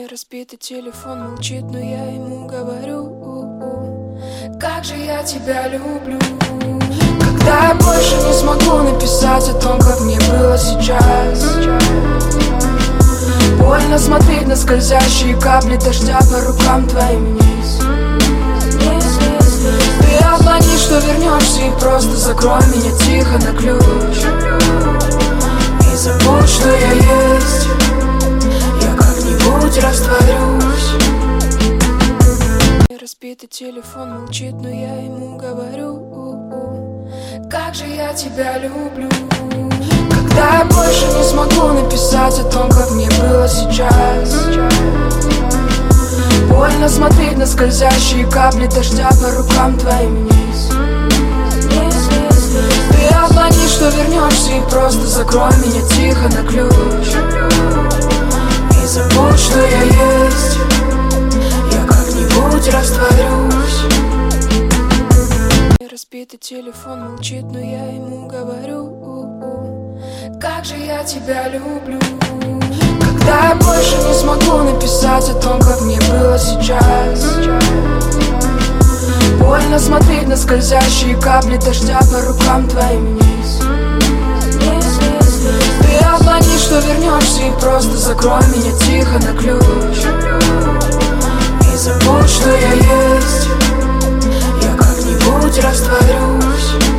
Разбитый телефон молчит, но я ему говорю: как же я тебя люблю. Когда я больше не смогу написать о том, как мне было сейчас. Больно смотреть на скользящие капли дождя по рукам твоим вниз. Ты обмани, что вернешься, и просто закрой меня тихо на ключ. И забудь, что я есть. Я как-нибудь растворюсь. Разбитый телефон молчит, но я ему говорю: как же я тебя люблю. Когда я больше не смогу написать о том, как мне было сейчас. Больно смотреть на скользящие капли дождя по рукам твоим вниз. Ты обмани, что вернешься, и просто закрой меня тихо на ключ. И забудь, что я есть. Я как-нибудь растворюсь. Разбитый телефон молчит, но я ему говорю: как же я тебя люблю. Когда я больше не смогу написать о том, как мне было сейчас. Больно смотреть на скользящие капли дождя по рукам твоим вниз. Ты обмани, что вернешься, и просто закрой меня тихо на ключ. И забудь, что я есть. Я как-нибудь растворюсь.